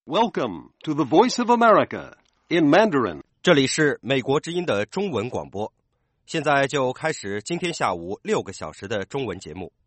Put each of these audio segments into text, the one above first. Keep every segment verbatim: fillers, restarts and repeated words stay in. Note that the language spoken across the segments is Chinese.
Welcome to the Voice of America in Mandarin. 这里是美国之音的中文广播，现在就开始今天下午六个小时的中文节目。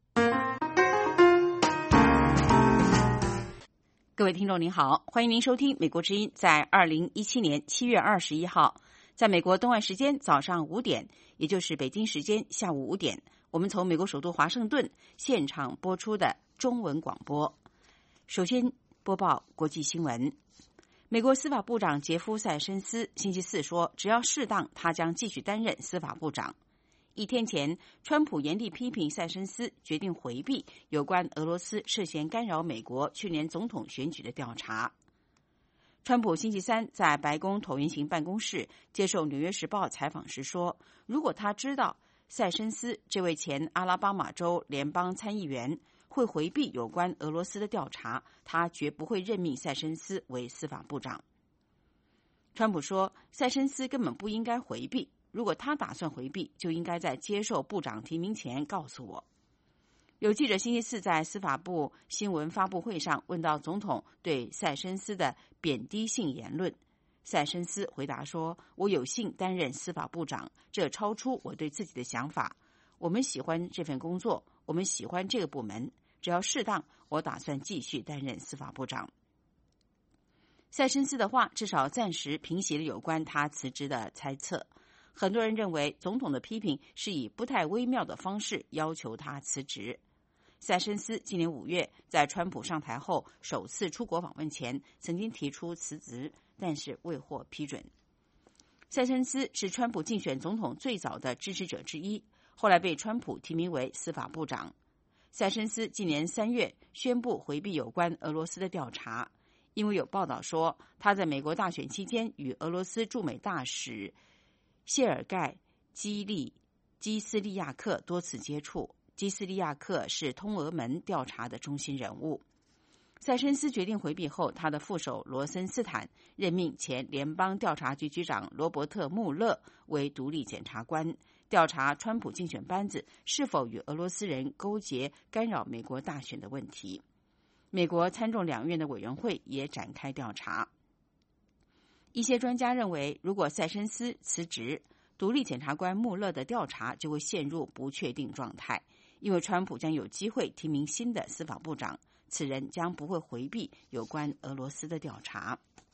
各位听众您好，欢迎您收听美国之音在二零一七年七月二十一号，在美国东岸时间早上五点，也就是北京时间下午五点，我们从美国首都华盛顿现场播出的中文广播。首先播报国际新闻。美国司法部长杰夫·塞申斯星期四说，只要适当，他将继续担任司法部长。一天前，川普严厉批评塞申斯决定回避有关俄罗斯涉嫌干扰美国去年总统选举的调查。川普星期三在白宫椭圆形办公室接受《纽约时报》采访时说，如果他知道塞申斯这位前阿拉巴马州联邦参议员会回避有关俄罗斯的调查，他绝不会任命塞申斯为司法部长。川普说，塞申斯根本不应该回避，如果他打算回避，就应该在接受部长提名前告诉我。有记者星期四在司法部新闻发布会上问到总统对塞申斯的贬低性言论，塞申斯回答说，我有幸担任司法部长，这超出我对自己的想法。我们喜欢这份工作，我们喜欢这个部门，只要适当，我打算继续担任司法部长。塞申斯的话至少暂时平息了有关他辞职的猜测。很多人认为总统的批评是以不太微妙的方式要求他辞职。塞申斯今年五月在川普上台后首次出国访问前曾经提出辞职，但是未获批准。塞申斯是川普竞选总统最早的支持者之一，后来被川普提名为司法部长。塞申斯今年三月宣布回避有关俄罗斯的调查，因为有报道说他在美国大选期间与俄罗斯驻美大使谢尔盖·基利基斯利亚克多次接触。基斯利亚克是通俄门调查的中心人物。塞申斯决定回避后，他的副手罗森斯坦任命前联邦调查局局长罗伯特·穆勒为独立检察官，调查川普竞选班子是否与俄罗斯人勾结干扰美国大选的问题。美国参众两院的委员会也展开调查。一些专家认为，如果塞申斯辞职，独立检察官穆勒的调查就会陷入不确定状态，因为川普将有机会提名新的司法部长，此人将不会回避有关俄罗斯的调查。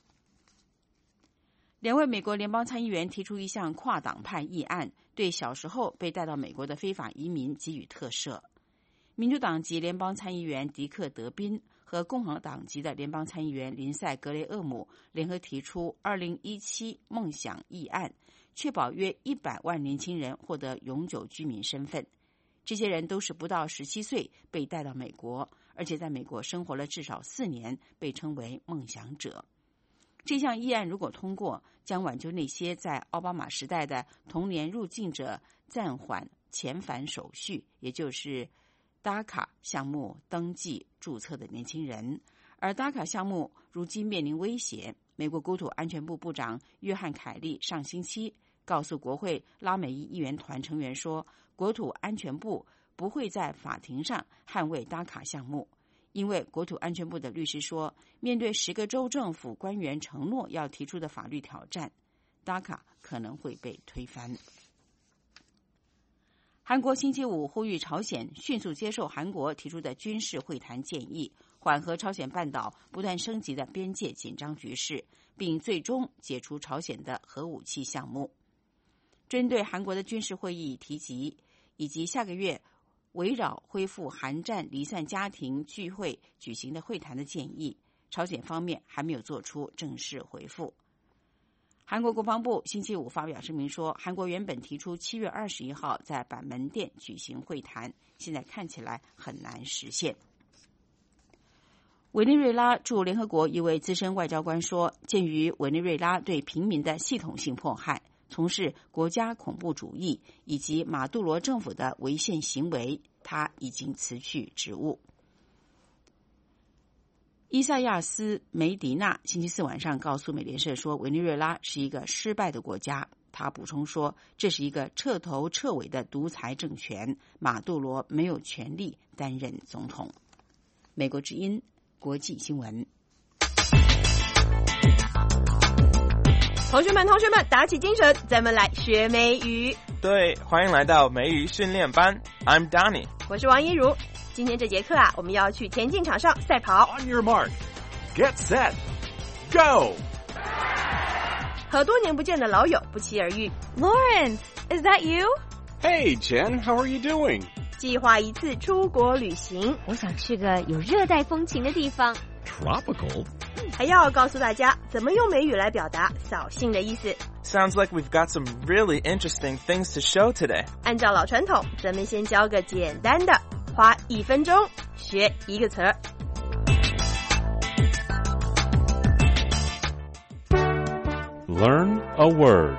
两位美国联邦参议员提出一项跨党派议案，对小时候被带到美国的非法移民给予特赦。民主党籍联邦参议员迪克·德宾和共和党籍的联邦参议员林赛·格雷厄姆联合提出二零一七梦想议案，确保约一百万年轻人获得永久居民身份。这些人都是不到十七岁被带到美国，而且在美国生活了至少四年，被称为梦想者。这项议案如果通过，将挽救那些在奥巴马时代的童年入境者暂缓遣返手续，也就是达卡项目登记注册的年轻人。而达卡项目如今面临威胁。美国国土安全部部长约翰·凯利上星期告诉国会拉美裔议员团成员说，国土安全部不会在法庭上捍卫达卡项目，因为国土安全部的律师说，面对十个州政府官员承诺要提出的法律挑战，达卡可能会被推翻。韩国星期五呼吁朝鲜迅速接受韩国提出的军事会谈建议，缓和朝鲜半岛不断升级的边界紧张局势，并最终解除朝鲜的核武器项目。针对韩国的军事会议提及，以及下个月围绕恢复韩战离散家庭聚会举行的会谈的建议，朝鲜方面还没有做出正式回复。韩国国防部星期五发表声明说，韩国原本提出七月二十一号在板门店举行会谈，现在看起来很难实现。委内瑞拉驻联合国一位资深外交官说，鉴于委内瑞拉对平民的系统性迫害，从事国家恐怖主义以及马杜罗政府的违宪行为，他已经辞去职务。伊萨亚斯·梅迪纳星期四晚上告诉美联社说，委内瑞拉是一个失败的国家。他补充说，这是一个彻头彻尾的独裁政权，马杜罗没有权利担任总统。美国之音国际新闻。 同学们，同学们，打起精神，咱们来学美语。 对，欢迎来到美语训练班。I'm Donnie， 我是王一如。今天这节课啊，我们要去田径场上赛跑。 On your mark, get set, go！ 和多年不见的老友不期而遇。 Lawrence, is that you? Hey, Jen, how are you doing? 计划一次出国旅行， 我想去个有热带风情的地方。 Tropical? 还要告诉大家怎么用美语来表达扫兴的意思。 Sounds like we've got some really interesting things to show today. 按照老传统，咱们先教个简单的，花一分钟学一个词儿。 Learn a word.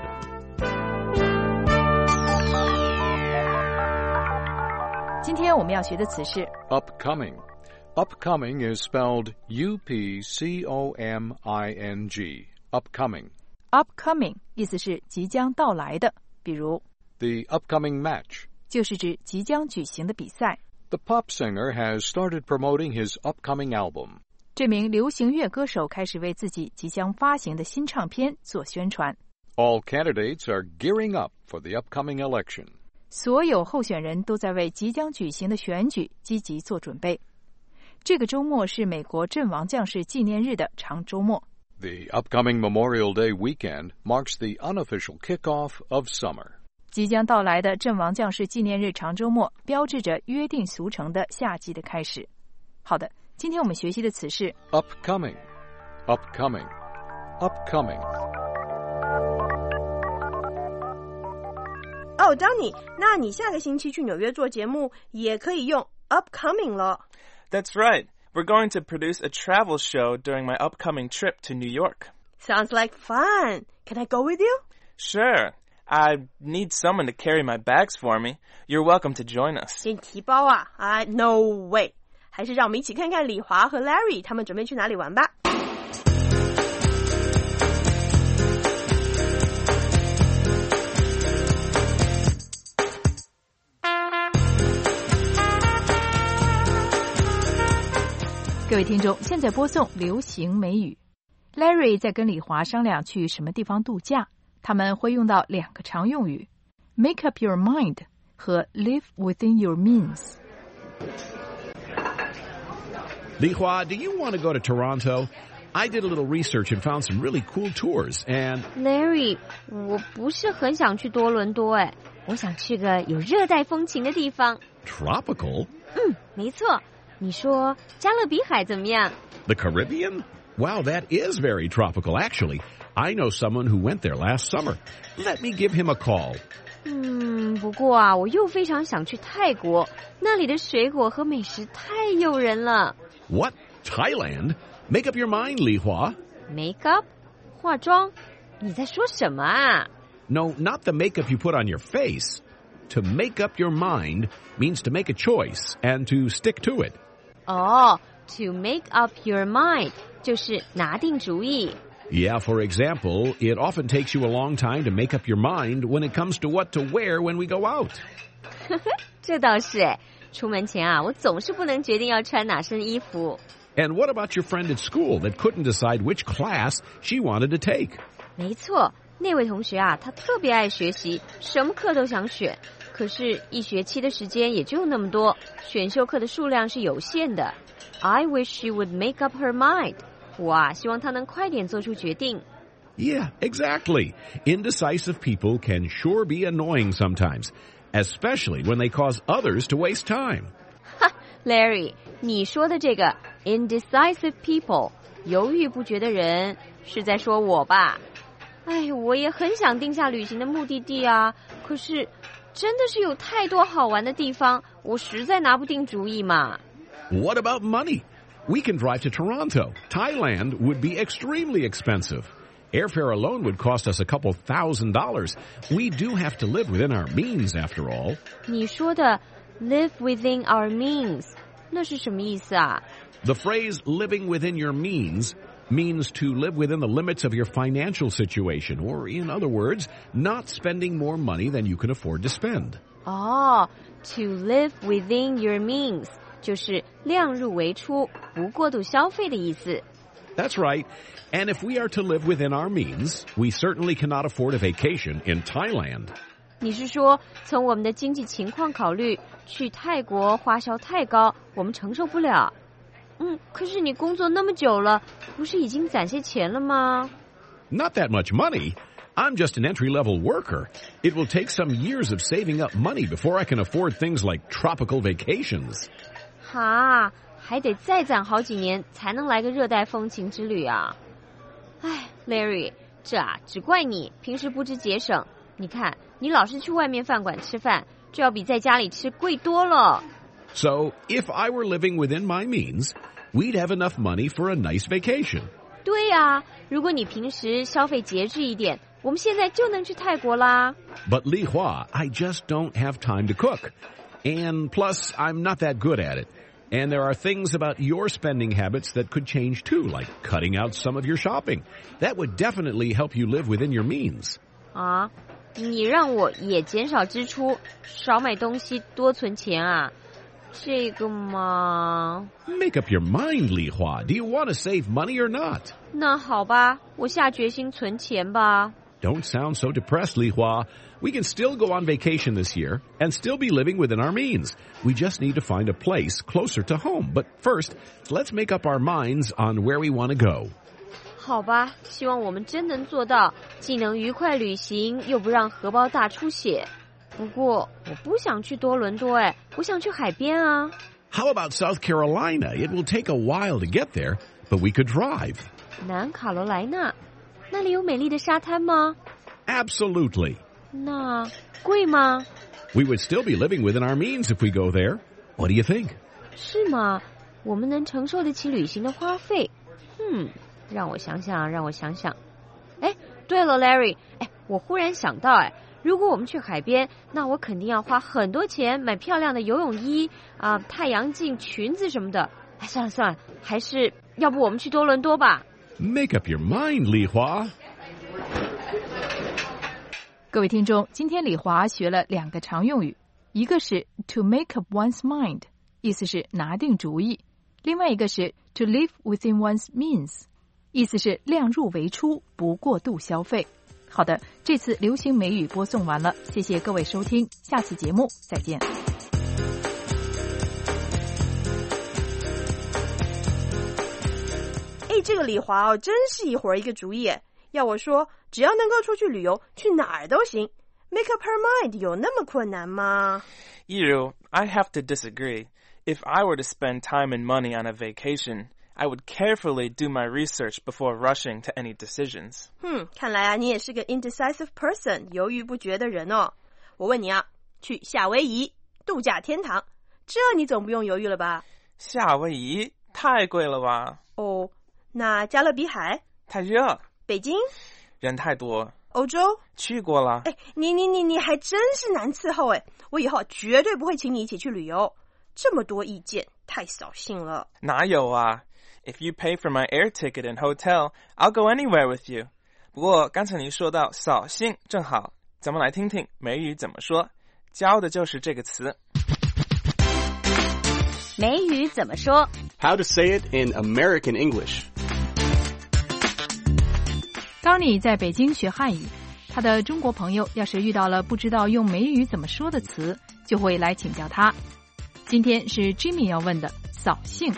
今天我们要学的词是 Upcoming.Upcoming is spelled U P C O M I N G. Upcoming. upcoming， 意思是即将到来的，比如 The upcoming match. 就是指即将举行的比赛。 The pop singer has started promoting his upcoming album. 这名流行乐歌手开始为自己即将发行的新唱片做宣传。 All candidates are gearing up for the upcoming election. 所有候选人都在为即将举行的选举积极做准备。这个周末是美国阵亡将士纪念日的长周末。 The upcoming Memorial Day weekend marks the unofficial kickoff of summer. 即将到来的阵亡将士纪念日长周末标志着约定俗成的夏季的开始。好的，今天我们学习的词是 Upcoming. Upcoming. Upcoming. 哦，张你，那你下个星期去纽约做节目也可以用 upcoming 了。 That's right. We're going to produce a travel show during my upcoming trip to New York. Sounds like fun. Can I go with you? Sure. I need someone to carry my bags for me. You're welcome to join us. 给你提包啊？啊 ，No way. 还是让我们一起看看李华和 Larry 他们准备去哪里玩吧。 各位听众，现在播送流行美语。Larry 在跟李华商量去什么地方度假，他们会用到两个常用语 make up your mind 和 live within your means。 Li Hua, do you want to go to Toronto? I did a little research and found some really cool tours and... Larry, 我不是很想去多伦多诶，我想去个有热带风情的地方。 Tropical? 嗯，没错。你说加勒比海怎么样？ The Caribbean? Wow, that is very tropical, actually. I know someone who went there last summer. Let me give him a call. 嗯，不过啊，我又非常想去泰国，那里的水果和美食太诱人了。 What? Thailand? Make up your mind, Li Hua. Make up? 化妆？你在说什么啊？ No, not the makeup you put on your face. To make up your mind means to make a choice and to stick to it. 哦、oh, to make up your mind 就是拿定主意。 Yeah, for example, it often takes you a long time to make up your mind when it comes to what to wear when we go out. 这倒是诶，出门前啊，我总是不能决定要穿哪身衣服。 And what about your friend at school that couldn't decide which class she wanted to take? 没错，那位同学啊，他特别爱学习，什么课都想选。可是，一学期的时间也就那么多，选修课的数量是有限的。I wish she would make up her mind. 我啊，希望她能快点做出决定。 Yeah, exactly. Indecisive people can sure be annoying sometimes, especially when they cause others to waste time. 哈 ，Larry， 你说的这个 indecisive people， 犹豫不决的人，是在说我吧？哎，我也很想定下旅行的目的地啊，可是真的是有太多好玩的地方，我实在拿不定主意嘛。 What about money? We can drive to Toronto. Thailand would be extremely expensive. Airfare alone would cost us a couple thousand dollars. We do have to live within our means, after all. 你说的 live within our means， 那是什么意思啊？ The phrase living within your means means to live within the limits of your financial situation, or in other words, not spending more money than you can afford to spend. 哦、oh, to live within your means 就是量入为出，不过度消费的意思。 That's right. And if we are to live within our means, we certainly cannot afford a vacation in Thailand. 你是说，从我们的经济情况考虑，去泰国花销太高，我们承受不了。嗯，可是你工作那么久了，不是已经攒些钱了吗？ Not that much money. I'm just an entry-level worker. It will take some years of saving up money before I can afford things like tropical vacations. 哈，还得再攒好几年才能来个热带风情之旅啊！哎 ，Larry， 这啊只怪你平时不知节省。你看，你老是去外面饭馆吃饭，这要比在家里吃贵多了。 So, if I were living within my means, we'd have enough money for a nice vacation. 对呀，如果你平时消费节制一点，我们现在就能去泰国啦。 But Li Hua, I just don't have time to cook. And plus, I'm not that good at it. And there are things about your spending habits that could change too, like cutting out some of your shopping. That would definitely help you live within your means. 啊，你让我也减少支出，少买东西，多存钱啊？这个嘛 Make up your mind, Li Hua. Do you want to save money or not? 那好吧，我下决心存钱吧。 Don't sound so depressed, Li Hua. We can still go on vacation this year and still be living within our means. We just need to find a place closer to home. But first, let's make up our minds on where we want to go. 好吧，希望我们真能做到，既能愉快旅行，又不让荷包大出血。不过，我不想去多伦多，哎，我想去海边啊。 How about South Carolina? It will take a while to get there, but we could drive. 南卡罗来纳，那里有美丽的沙滩吗？ Absolutely. 那贵吗？ We would still be living within our means if we go there. What do you think? 是吗？我们能承受得起旅行的花费？嗯，让我想想，让我想想。哎，对了 ，Larry， 哎，我忽然想到，哎。如果我们去海边，那我肯定要花很多钱买漂亮的游泳衣啊、呃、太阳镜、裙子什么的。哎，算了算了，还是要不我们去多伦多吧。 Make up your mind, Li Hua. 各位听众，今天李华学了两个常用语，一个是 to make up one's mind， 意思是拿定主意；另外一个是 to live within one's means， 意思是量入为出，不过度消费。好的，这次流行美语播送完了，谢谢各位收听，下次节目再见。 哎，这个李华哦，真是一会儿一个主意。要我说，只要能够出去旅游，去哪儿都行。Make up her mind 有那么困难吗？ Yiru, I have to disagree. If I were to spend time and money on a vacation, I would carefully do my research before rushing to any decisions. 嗯，看来啊，你也是个 indecisive person， 犹豫不决的人哦。我问你啊，去夏威夷度假天堂，这你总不用犹豫了吧？ 夏威夷太贵了吧？ 哦，那加勒比海？ 太热。 北京？ 人太多。 欧洲？ 去过了。 哎，你你你你还真是难伺候哎！我以后绝对不会请你一起去旅游。这么多意见，太扫兴了。 哪有啊？If you pay for my air ticket and hotel, I'll go anywhere with you. 不过刚才你说到扫兴，正好，咱们来听听美语怎么说。教的就是这个词。 美语怎么说 ？How to say it in American English. 当你在北京学汉语，他的中国朋友要是遇到了不知道用美语怎么说的词，就会来请教他。今天是 Jimmy 要问的扫兴。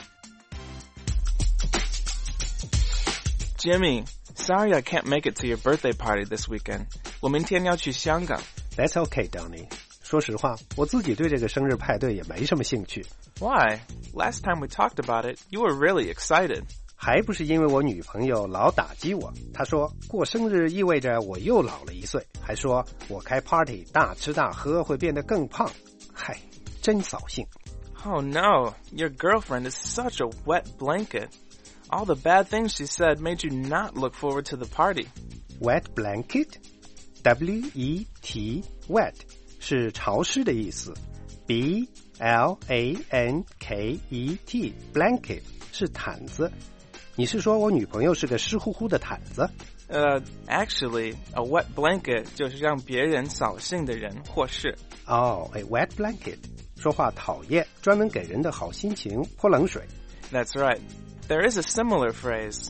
Jimmy, sorry I can't make it to your birthday party this weekend. 我明天要去香港。 That's okay, Donnie. 说实话，我自己对这个生日派对也没什么兴趣。 Why? Last time we talked about it, you were really excited. 还不是因为我女朋友老打击我，她说过生日意味着我又老了一岁，还说我开 party 大吃大喝会变得更胖。嗨，真扫兴。 Oh no, your girlfriend is such a wet blanket.All the bad things she said made you not look forward to the party. Wet blanket? W E T, wet, 是潮湿的意思。B L A N K E T, blanket, 是毯子。你是说我女朋友是个湿乎乎的毯子？ Uh, actually, a wet blanket 就是让别人扫兴的人或事。 哦、oh, a wet blanket, 说话讨厌，专门给人的好心情泼冷水。 That's right.There is a similar phrase,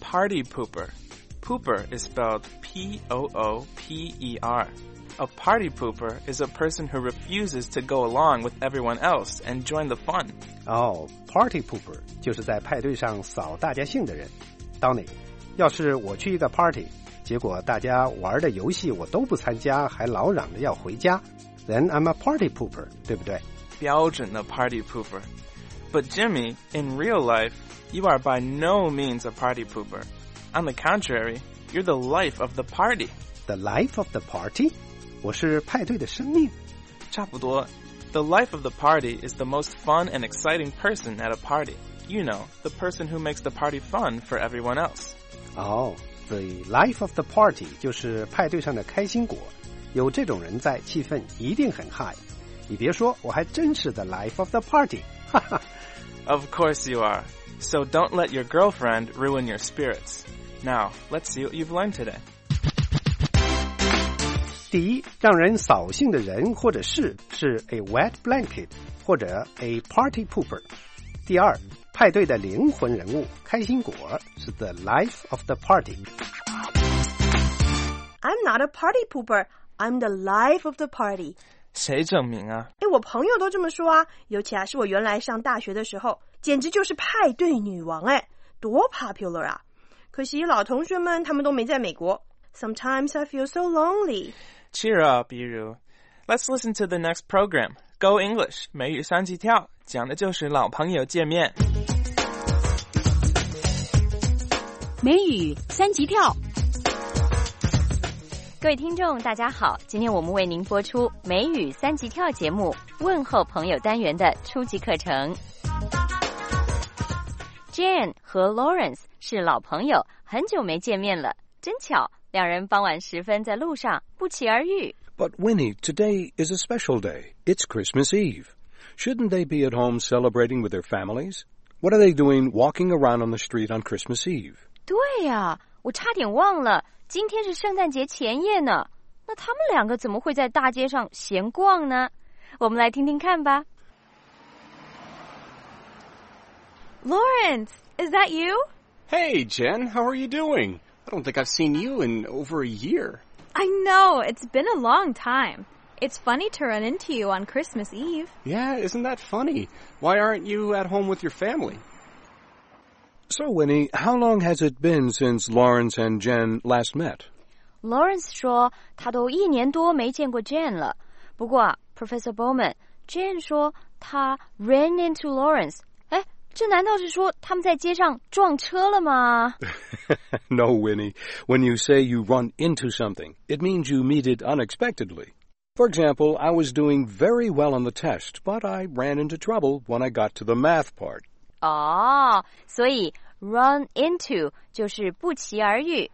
party pooper. Pooper is spelled P O O P E R. A party pooper is a person who refuses to go along with everyone else and join the fun. 哦、oh, party pooper 就是在派对上扫大家兴的人。Donny，要是我去一个 party， 结果大家玩的游戏我都不参加，还老嚷着要回家 ，then I'm a party pooper， 对不对？ 标准的 party pooper. But Jimmy, in real life, you are by no means a party pooper. On the contrary, you're the life of the party. The life of the party? 我是派对的生命。 差不多。The life of the party is the most fun and exciting person at a party. You know, the person who makes the party fun for everyone else. Oh, the life of the party 就是派对上的开心果。有这种人在，气氛一定很 high。你别说，我还真是 the life of the party. Of course you are. So don't let your girlfriend ruin your spirits. Now, let's see what you've learned today. 第一，让人扫兴的人或者事是 a wet blanket 或者 a party pooper。第二，派对的灵魂人物开心果是 the life of the party。 I'm not a party pooper. I'm the life of the party. 谁证明啊？ 诶，我朋友都这么说啊，尤其啊是我原来上大学的时候，简直就是派对女王诶，多 popular 啊！可惜老同学们他们都没在美国。Sometimes I feel so lonely. Cheer up, Yiru. Let's listen to the next program. Go English, 美语三级跳，讲的就是老朋友见面。 美语三级跳。 各位听众大家好，今天我们为您播出美语三级跳节目问候朋友单元的初级课程。Jane 和 Lawrence 是老朋友，很久没见面了，真巧，两人傍晚时分在路上不期而遇。 But Winnie, today is a special day. It's Christmas Eve. Shouldn't they be at home celebrating with their families? What are they doing walking around on the street on Christmas Eve? 对呀，我差点忘了，今天是圣诞节前夜呢。那他们两个怎么会在大街上闲逛呢？我们来听听看吧。 Lawrence, is that you? Hey, Jen, how are you doing? I don't think I've seen you in over a year. I know, it's been a long time. It's funny to run into you on Christmas Eve. Yeah, isn't that funny? Why aren't you at home with your family? So, Winnie, how long has it been since Lawrence and Jen last met? Lawrence 说他都一年多没见过 Jane 了。不过啊 Professor Bowman, Jane 说他 ran into Lawrence。哎，这难道是说他们在街上撞车了吗？ No, Winnie. When you say you run into something, it means you meet it unexpectedly. For example, I was doing very well on the test, but I ran into trouble when I got to the math part. 哦，所以 run into 就是不期而遇。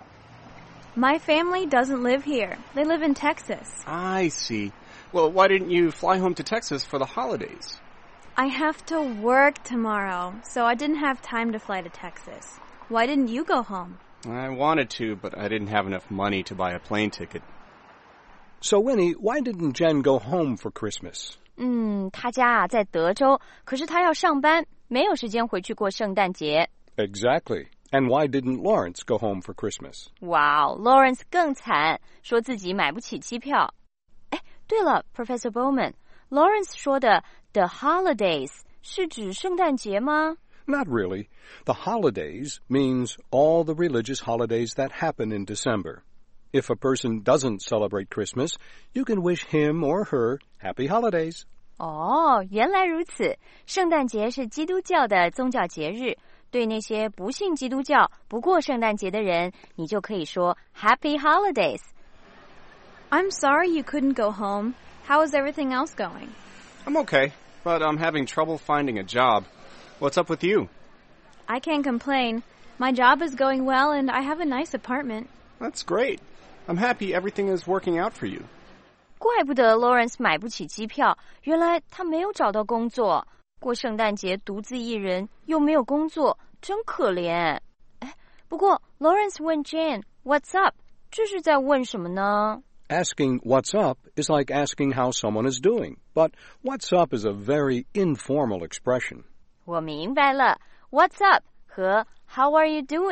My family doesn't live here. They live in Texas. I see. Well, why didn't you fly home to Texas for the holidays? I have to work tomorrow, so I didn't have time to fly to Texas. Why didn't you go home? I wanted to, but I didn't have enough money to buy a plane ticket. So, Winnie, why didn't Jen go home for Christmas? 嗯，他家啊在德州，可是他要上班，没有时间回去过圣诞节。 Exactly. And why didn't Lawrence go home for Christmas? 哇、wow, Lawrence 更惨，说自己买不起机票。哎，对了 Professor Bowman, Lawrence 说的 The holidays 是指圣诞节吗？ Not really. The holidays means all the religious holidays that happen in December. If a person doesn't celebrate Christmas, you can wish him or her happy holidays. 哦，原来如此。圣诞节是基督教的宗教节日，对那些不信基督教、不过圣诞节的人，你就可以说 Happy Holidays. I'm sorry you couldn't go home. How is everything else going? I'm okay, but I'm having trouble finding a job. What's up with you? I can't complain. My job is going well and I have a nice apartment. That's great. I'm happy everything is working out for you. 怪不得 Lawrence 买不起机票，原来他没有找到工作，过圣诞节独自一人，又没有工作，真可怜。哎，不过 Lawrence 问 Jane, What's up? 这是在问什么呢？ Asking what's up is like asking how someone is doing, but what's up is a very informal expression. 我明白了 What's up 和 How are you doing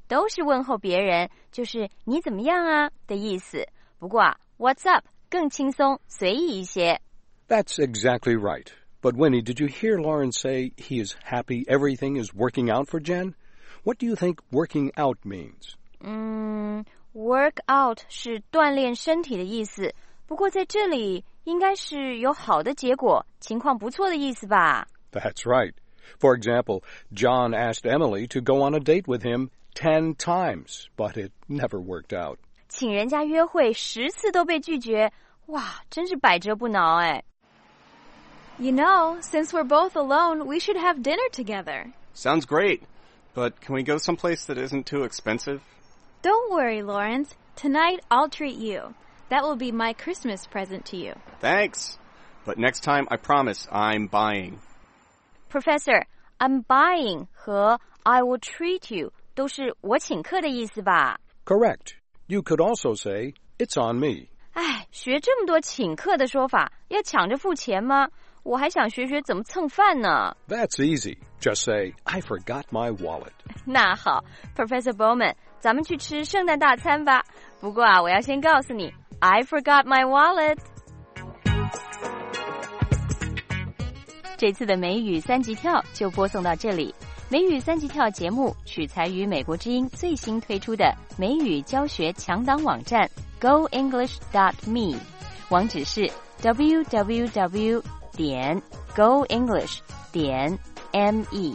都是问候别人，就是你怎么样啊的意思。不过啊 ，What's up 更轻松随意一些。 That's exactly right. But Winnie, did you hear Lawrence say he is happy everything is working out for Jen? What do you think working out means? 嗯 ，work out 是锻炼身体的意思，不过在这里应该是有好的结果，情况不错的意思吧。 That's right. For example, John asked Emily to go on a date with him ten times, but it never worked out. 请人家约会十次都被拒绝，哇，真是百折不挠哎。 You know, since we're both alone, we should have dinner together. Sounds great. But can we go someplace that isn't too expensive? Don't worry, Lawrence. Tonight, I'll treat you. That will be my Christmas present to you. Thanks. But next time, I promise I'm buying. Professor, I'm buying 和 I will treat you 都是我请客的意思吧？ Correct. You could also say, it's on me. 哎，学这么多请客的说法，要抢着付钱吗？我还想学学怎么蹭饭呢。 That's easy. Just say, I forgot my wallet. 那好 ，Professor Bowman， 咱们去吃圣诞大餐吧。不过啊，我要先告诉你 ，I forgot my wallet。这次的美语三级跳就播送到这里。美语三级跳节目取材于美国之音最新推出的美语教学强档网站 go english dot me， 网址是 w w w 点 go english 点 me。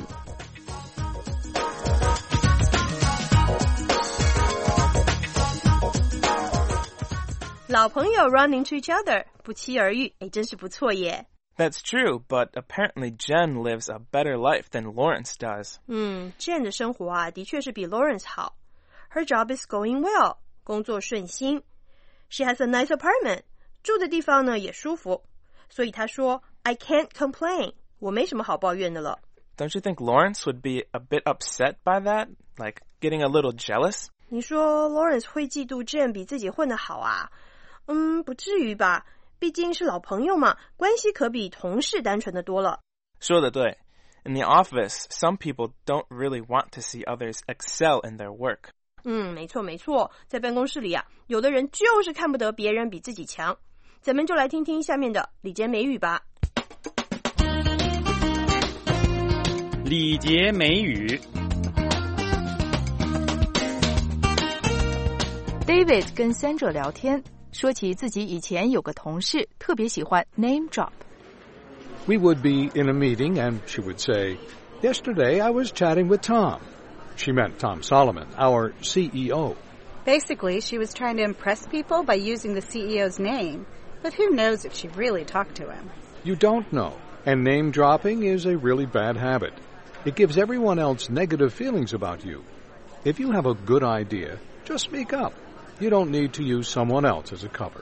老朋友 run into each other， 不期而遇，哎，真是不错耶。 That's true, but apparently Jen lives a better life than Lawrence does. 嗯 Jen 的生活啊，的确是比 Lawrence 好。Her job is going well， 工作顺心。She has a nice apartment， 住的地方呢也舒服。所以她说 I can't complain， 我没什么好抱怨的了。 Don't you think Lawrence would be a bit upset by that? Like getting a little jealous? 你说 Lawrence 会嫉妒 Jen 比自己混得好啊？嗯，不至于吧。毕竟是老朋友嘛，关系可比同事单纯的多了。 说得对。In the office, some people don't really want to see others excel in their work. 嗯，没错没错，在办公室里啊，有的人就是看不得别人比自己强。咱们就来听听下面的礼节美语吧。 礼节美语。 David 跟 Sandra 聊天，说起自己以前有个同事特别喜欢 name drop。 We would be in a meeting and she would say, Yesterday I was chatting with Tom. She meant Tom Solomon, our C E O. Basically, she was trying to impress people by using the C E O's name, but who knows if she really talked to him? You don't know, and name dropping is a really bad habit. It gives everyone else negative feelings about you. If you have a good idea, just speak up. You don't need to use someone else as a cover.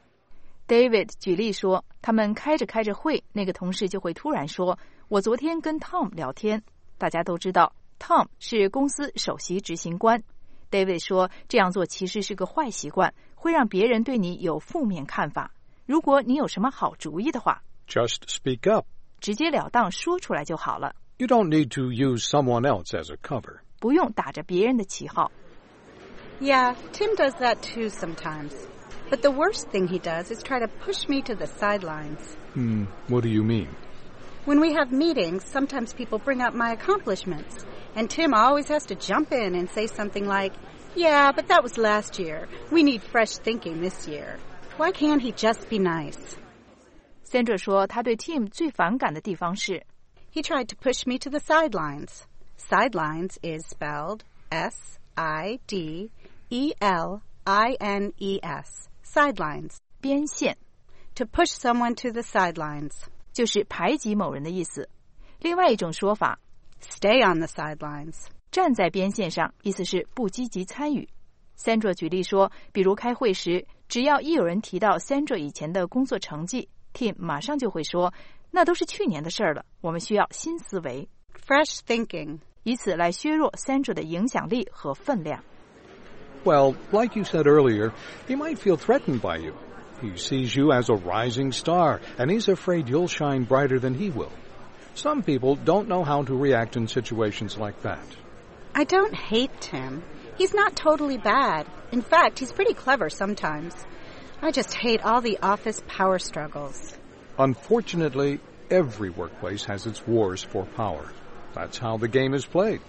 David 举例说，他们开着开着会，那个同事就会突然说，我昨天跟 Tom 聊天。大家都知道 Tom 是公司首席执行官。David 说，这样做其实是个坏习惯，会让别人对你有负面看法。如果你有什么好主意的话， Just speak up. 直截了当说出来就好了。 You don't need to use someone else as a cover. 不用打着别人的旗号。 Yeah, Tim does that too sometimes. But the worst thing he does is try to push me to the sidelines. Hmm, what do you mean? When we have meetings, sometimes people bring up my accomplishments, and Tim always has to jump in and say something like, Yeah, but that was last year. We need fresh thinking this year. Why can't he just be nice? Sandra 说，他对 Tim 最反感的地方是 He tried to push me to the sidelines. Sidelines is spelled S I D E L I N E S. Sidelines. 边线。 To push someone to the sidelines. 就是排挤某人的意思。另外一种说法 Stay on the sidelines. 站在边线上，意思是不积极参与。Sandra 举例说，比如开会时，只要一有人提到 Sandra 以前的工作成绩， Tim 马上就会说，那都是去年的事儿了，我们需要新思维。 Fresh thinking. 以此来削弱 Sandra 的影响力和分量。 Well, like you said earlier, he might feel threatened by you. He sees you as a rising star, and he's afraid you'll shine brighter than he will. Some people don't know how to react in situations like that. I don't hate Tim. He's not totally bad. In fact, he's pretty clever sometimes. I just hate all the office power struggles. Unfortunately, every workplace has its wars for power. That's how the game is played.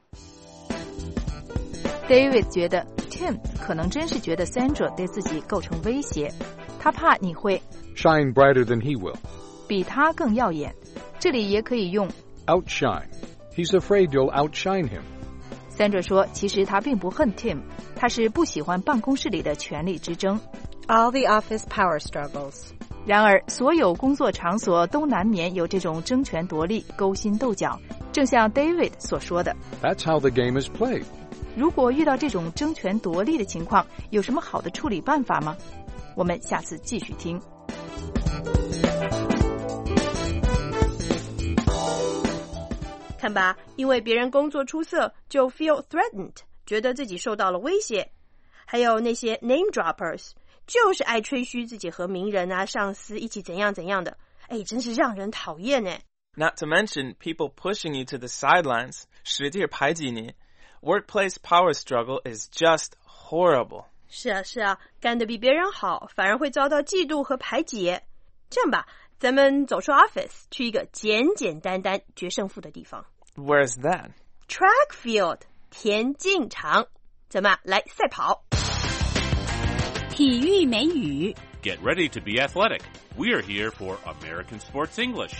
David 觉得 Tim 可能真是觉得 Sandra 对自己构成威胁，他怕你会 Shine brighter than he will. 比他更耀眼。这里也可以用 Outshine. He's afraid you'll outshine him. Sandra 说，其实他并不恨 Tim， 他是不喜欢办公室里的权力之争。 All the office power struggles. 然而，所有工作场所都难免有这种争权夺利、勾心斗角，正像 David 所说的。 That's how the game is played. 如果遇到这种争权夺利的情况，有什么好的处理办法吗？我们下次继续听。 看吧，因为别人工作出色，就 feel threatened， 觉得自己受到了威胁。还有那些 name droppers， 就是爱吹嘘自己和名人啊、上司一起怎样怎样的，哎，真是让人讨厌哎。 Not to mention people pushing you to the sidelines， 使劲排挤你。Workplace power struggle is just horrible. 是啊是啊，干得比别人好，反而会遭到嫉妒和排挤。这样吧，咱们走出 office， 去一个简简单单决胜负的地方。 Where's that? Track field， 田径场。咱们来赛跑。 体育美语。 Get ready to be athletic. We are here for American Sports English.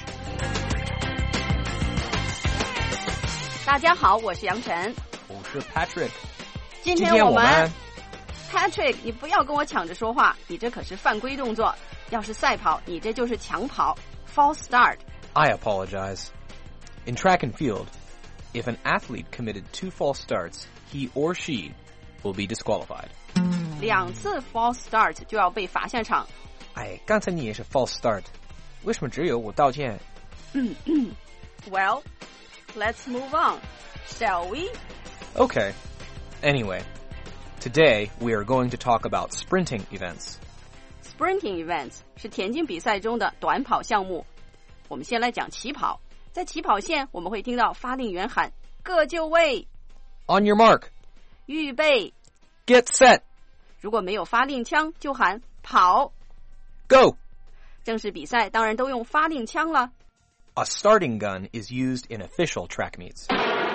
大家好，我是杨晨。 我是 Patrick。 今天我们 Patrick， 你不要跟我抢着说话，你这可是犯规动作。要是赛跑，你这就是抢跑 false start. I apologize. In track and field, if an athlete committed two false starts, he or she will be disqualified. 两次 false start 就要被罚下场。 哎，刚才你也是 false start， 为什么只有我道歉？ 嗯嗯 Well, let's move on, shall we? Okay. Anyway, today we are going to talk about sprinting events. Sprinting events 是田径比赛中的短跑项目。我们先来讲起跑。在起跑线，我们会听到发令员喊各就位 On your mark. 预备 Get set. 如果没有发令枪，就喊跑 Go. 正式比赛当然都用发令枪了。 A starting gun is used in official track meets.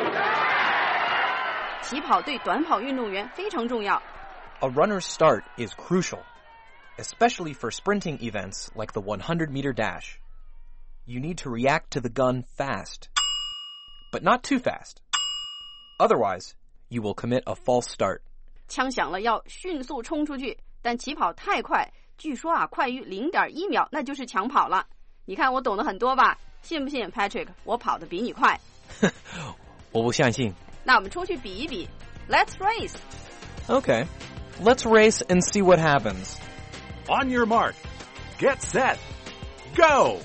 起跑对短跑运动员非常重要。 A runner's start is crucial, especially for sprinting events like the one hundred meter dash. You need to react to the gun fast, but not too fast. Otherwise, you will commit a false start. 枪响了要迅速冲出去，但起跑太快，据说啊快于 零点一秒，那就是抢跑了。你看我懂得很多吧？信不信 Patrick， 我跑得比你快。 我不相信。 那我们出去比一比 Let's race. Okay, let's race and see what happens. On your mark. Get set. Go!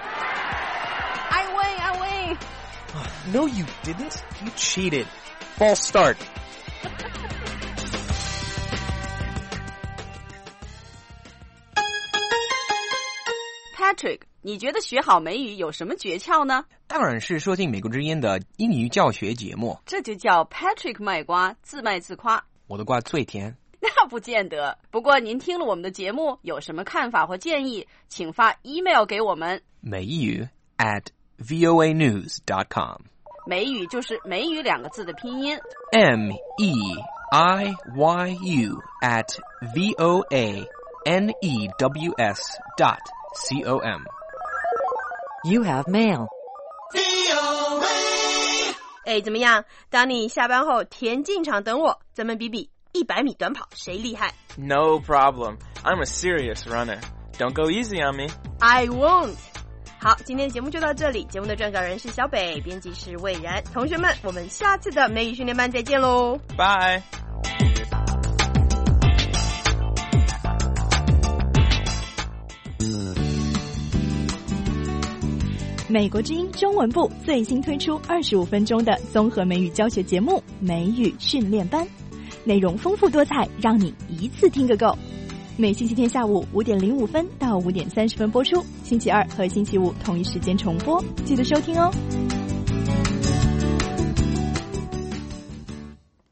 I win, I win. No, you didn't. You cheated. False start. Patrick， 你觉得学好美语有什么诀窍呢？ 当然是收听美国之音的英语教学节目。 这就叫 Patrick 卖瓜，自卖自夸。 我的瓜最甜。 那不见得。不过您听了我们的节目，有什么看法或建议，请发 email 给我们。 美语 at voa news dot com。 美语就是美语两个字的拼音。 M E I Y U at voa news dot com. You have mail. 哎，怎么样？当你下班后田径场等我，咱们比比一百米短跑谁厉害。 No problem. I'm a serious runner. Don't go easy on me. I won't. 好，今天节目就到这里。节目的撰稿人是小北，编辑是魏然。同学们，我们下次的美语训练班再见喽。 Bye. 美国之音中文部最新推出二十五分钟的综合美语教学节目《美语训练班》，内容丰富多彩，让你一次听个够。每星期天下午五点零五分到五点三十分播出，星期二和星期五同一时间重播，记得收听哦。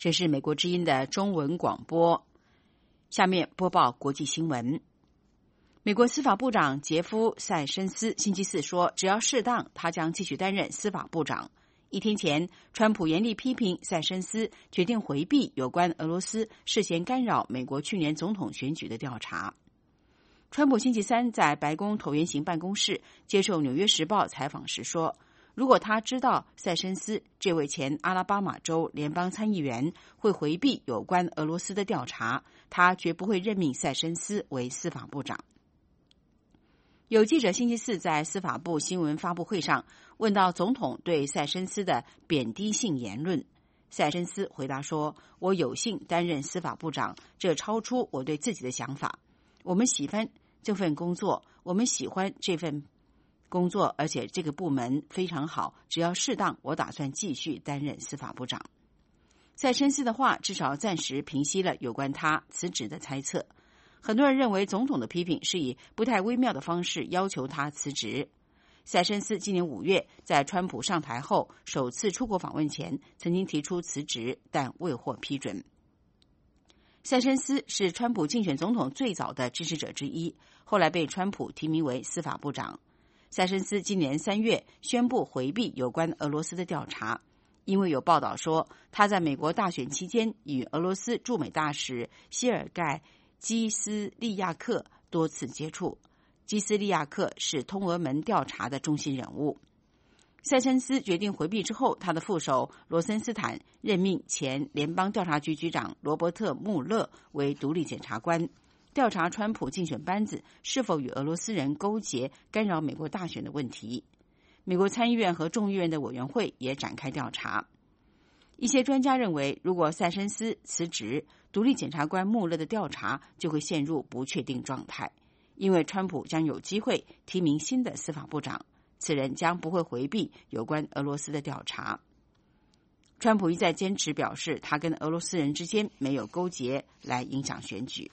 这是美国之音的中文广播。下面播报国际新闻。美国司法部长杰夫·塞申斯星期四说，只要适当，他将继续担任司法部长。一天前，川普严厉批评塞申斯决定回避有关俄罗斯涉嫌干扰美国去年总统选举的调查。川普星期三在白宫椭圆形办公室接受《纽约时报》采访时说，如果他知道塞申斯这位前阿拉巴马州联邦参议员会回避有关俄罗斯的调查，他绝不会任命塞申斯为司法部长。有记者星期四在司法部新闻发布会上问到总统对塞申斯的贬低性言论，塞申斯回答说，我有幸担任司法部长，这超出我对自己的想法。我们喜欢这份工作，我们喜欢这份工作，而且这个部门非常好，只要适当，我打算继续担任司法部长。塞申斯的话至少暂时平息了有关他辞职的猜测。很多人认为总统的批评是以不太微妙的方式要求他辞职。塞申斯今年五月在川普上台后首次出国访问前曾经提出辞职，但未获批准。塞申斯是川普竞选总统最早的支持者之一，后来被川普提名为司法部长。塞申斯今年三月宣布回避有关俄罗斯的调查，因为有报道说他在美国大选期间与俄罗斯驻美大使谢尔盖基斯利亚克多次接触。基斯利亚克是通俄门调查的中心人物。塞申斯决定回避之后，他的副手罗森斯坦任命前联邦调查局局长罗伯特·穆勒为独立检察官，调查川普竞选班子是否与俄罗斯人勾结干扰美国大选的问题。美国参议院和众议院的委员会也展开调查。一些专家认为，如果塞申斯辞职，独立检察官穆勒的调查就会陷入不确定状态，因为川普将有机会提名新的司法部长，此人将不会回避有关俄罗斯的调查。川普一再坚持表示，他跟俄罗斯人之间没有勾结来影响选举。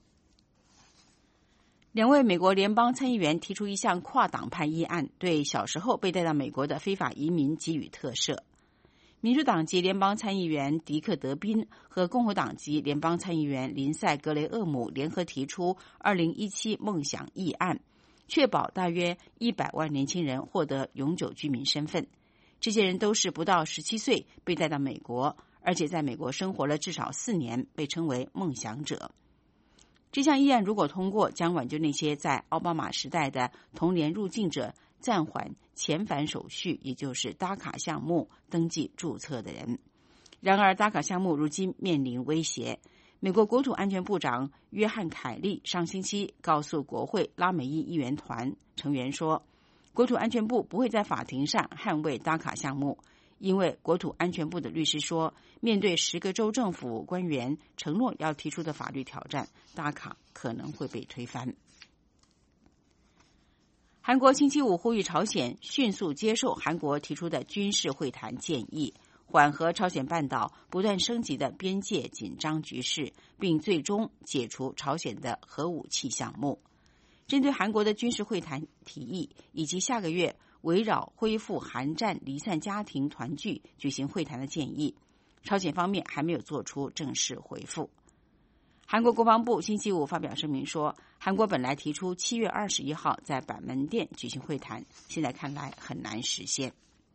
两位美国联邦参议员提出一项跨党派议案，对小时候被带到美国的非法移民给予特赦。民主党籍联邦参议员迪克·德宾和共和党籍联邦参议员林赛·格雷厄姆联合提出二零一七梦想议案，确保大约一百万年轻人获得永久居民身份。这些人都是不到十七岁被带到美国，而且在美国生活了至少四年，被称为梦想者。这项议案如果通过，将挽救那些在奥巴马时代的童年入境者暂缓遣返手续，也就是达卡项目登记注册的人。然而达卡项目如今面临威胁。美国国土安全部长约翰·凯利上星期告诉国会拉美裔议员团成员说，国土安全部不会在法庭上捍卫达卡项目，因为国土安全部的律师说，面对十个州政府官员承诺要提出的法律挑战，达卡可能会被推翻。韩国星期五呼吁朝鲜迅速接受韩国提出的军事会谈建议，缓和朝鲜半岛不断升级的边界紧张局势，并最终解除朝鲜的核武器项目。针对韩国的军事会谈提议，以及下个月围绕恢复韩战离散家庭团聚举行会谈的建议，朝鲜方面还没有做出正式回复。韩国国防部星期五发表声明说，韩国本来提出七月二十一号在板门店举行会谈，现在看来很难实现。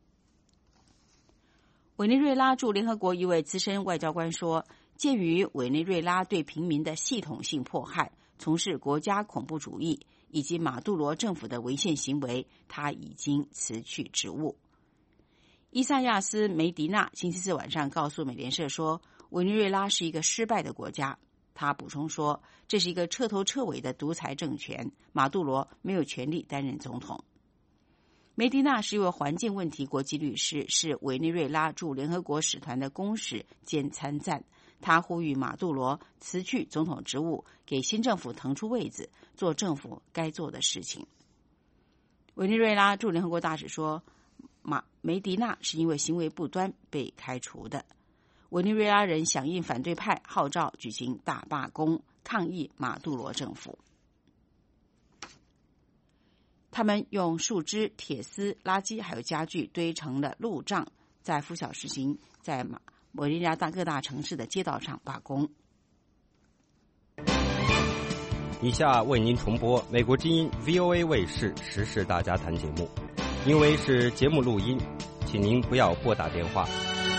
委内瑞拉驻联合国一位资深外交官说，鉴于委内瑞拉对平民的系统性迫害、从事国家恐怖主义以及马杜罗政府的违宪行为，他已经辞去职务。伊萨亚斯·梅迪纳星期四晚上告诉美联社说，委内瑞拉是一个失败的国家。他补充说，这是一个彻头彻尾的独裁政权，马杜罗没有权利担任总统。梅迪纳是一位环境问题国际律师，是委内瑞拉驻联合国使团的公使兼参赞。他呼吁马杜罗辞去总统职务，给新政府腾出位子，做政府该做的事情。委内瑞拉驻联合国大使说，马梅迪纳是因为行为不端被开除的。委内瑞拉人响应反对派号召，举行大罢工，抗议马杜罗政府。他们用树枝、铁丝、垃圾还有家具堆成了路障，在拂晓时行在马维多利亚大各大城市的街道上罢工。 以下为您重播美国之音 V O A 卫视时事大家谈节目，因为是节目录音，请您不要拨打电话。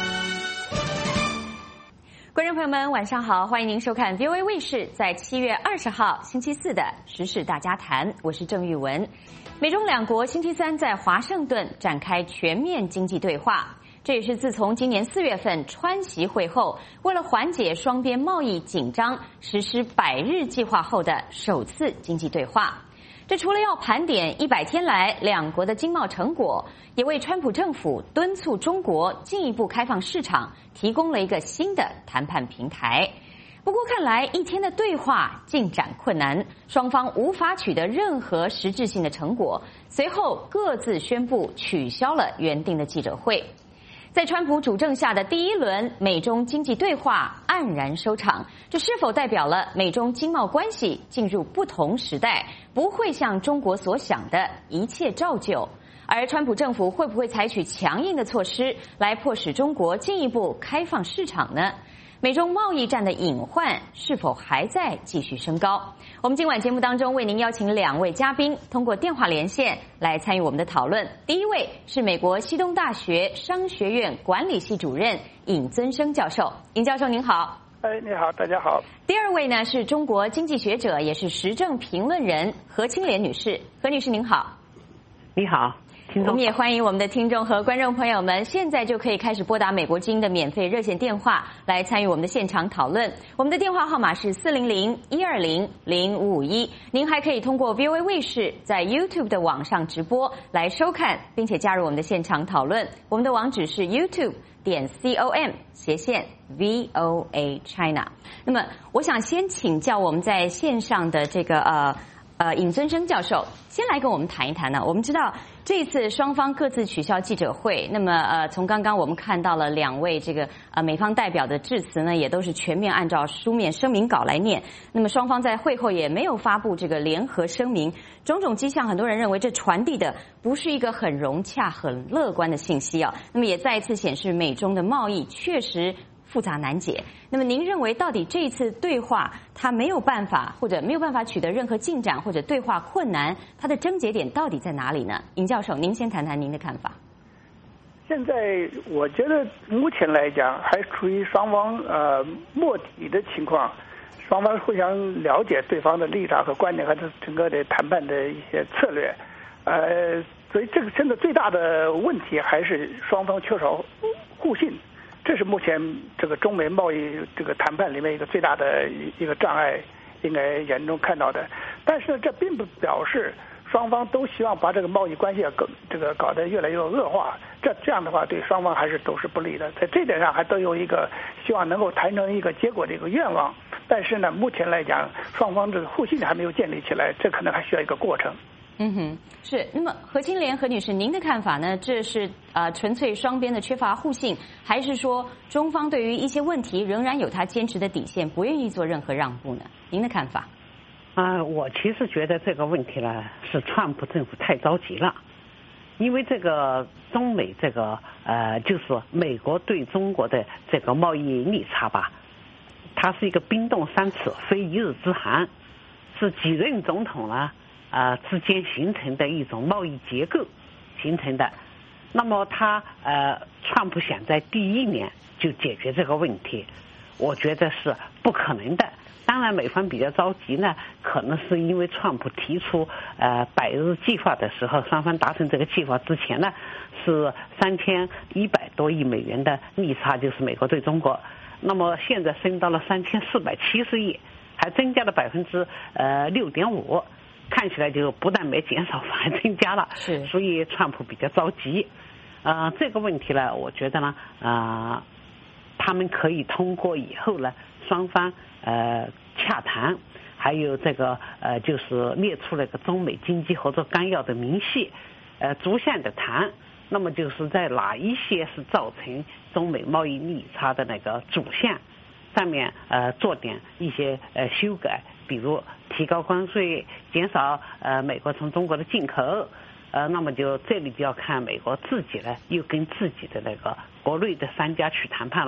观众朋友们，晚上好，欢迎您收看 V O A 卫视在七月二十号星期四的时事大家谈，我是郑玉文。美中两国星期三在华盛顿展开全面经济对话，这也是自从今年四月份川习会后，为了缓解双边贸易紧张，实施百日计划后的首次经济对话。这除了要盘点一百天来两国的经贸成果，也为川普政府敦促中国进一步开放市场提供了一个新的谈判平台。不过看来一天的对话进展困难，双方无法取得任何实质性的成果，随后各自宣布取消了原定的记者会。在川普主政下的第一轮美中经济对话黯然收场，这是否代表了美中经贸关系进入不同时代，不会像中国所想的一切照旧？而川普政府会不会采取强硬的措施来迫使中国进一步开放市场呢？美中贸易战的隐患是否还在继续升高？我们今晚节目当中为您邀请两位嘉宾通过电话连线来参与我们的讨论。第一位是美国西东大学商学院管理系主任尹尊生教授，尹教授您好。 哎，你好，大家好。 第二位呢是中国经济学者，也是时政评论人何清莲女士，何女士您好。 你好。 我们也欢迎我们的听众和观众朋友们，现在就可以开始拨打美国之音的免费热线电话来参与我们的现场讨论。我们的电话号码是四零零一二零零五五一。您还可以通过 V O A 卫视在 YouTube 的网上直播来收看，并且加入我们的现场讨论。我们的网址是 YouTube 点 com 斜线 V O A China。那么，我想先请教我们在线上的这个呃。呃，尹尊生教授先来跟我们谈一谈呢。我们知道这一次双方各自取消记者会，那么呃，从刚刚我们看到了两位这个呃美方代表的致辞呢，也都是全面按照书面声明稿来念。那么双方在会后也没有发布这个联合声明，种种迹象，很多人认为这传递的不是一个很融洽、很乐观的信息啊。那么也再一次显示美中的贸易确实复杂难解。那么您认为到底这一次对话它没有办法或者没有办法取得任何进展，或者对话困难，它的症结点到底在哪里呢？尹教授，您先谈谈您的看法。 现在我觉得目前来讲还处于双方呃摸底的情况，双方互相了解对方的立场和观点和整个的谈判的一些策略，呃，所以这个现在最大的问题还是双方缺少互信。这是目前这个中美贸易这个谈判里面一个最大的一个障碍，应该眼中看到的。但是这并不表示双方都希望把这个贸易关系搞这个搞得越来越恶化，这这样的话对双方还是都是不利的。在这点上还都有一个希望能够谈成一个结果的一个愿望。但是呢，目前来讲，双方这个互信还没有建立起来，这可能还需要一个过程。 嗯哼，是。那么何清莲何女士，您的看法呢？这是呃纯粹双边的缺乏互信，还是说中方对于一些问题仍然有他坚持的底线，不愿意做任何让步呢？您的看法？ 啊、呃，我其实觉得这个问题呢是川普政府太着急了，因为这个中美这个呃就是美国对中国的这个贸易逆差吧，它是一个冰冻三尺非一日之寒，是几任总统呢？呃，之间形成的一种贸易结构形成的，那么他呃，川普想在第一年就解决这个问题，我觉得是不可能的。当然，美方比较着急呢，可能是因为川普提出呃百日计划的时候，双方达成这个计划之前呢，是三千一百多亿美元的逆差，就是美国对中国，那么现在升到了三千四百七十亿，还增加了百分之呃六点五。看起来就不但没减少，反而增加了， 是， 所以川普比较着急。呃，这个问题呢，我觉得呢，呃，他们可以通过以后呢，双方呃洽谈，还有这个呃，就是列出了个中美经济合作纲要的明细，呃，逐项的谈。那么就是在哪一些是造成中美贸易逆差的那个主项上面，呃，做点一些呃修改。比如提高关税，减少呃美国从中国的进口，呃，那么就这里就要看美国自己呢，又跟自己的那个国内的商家去谈判了。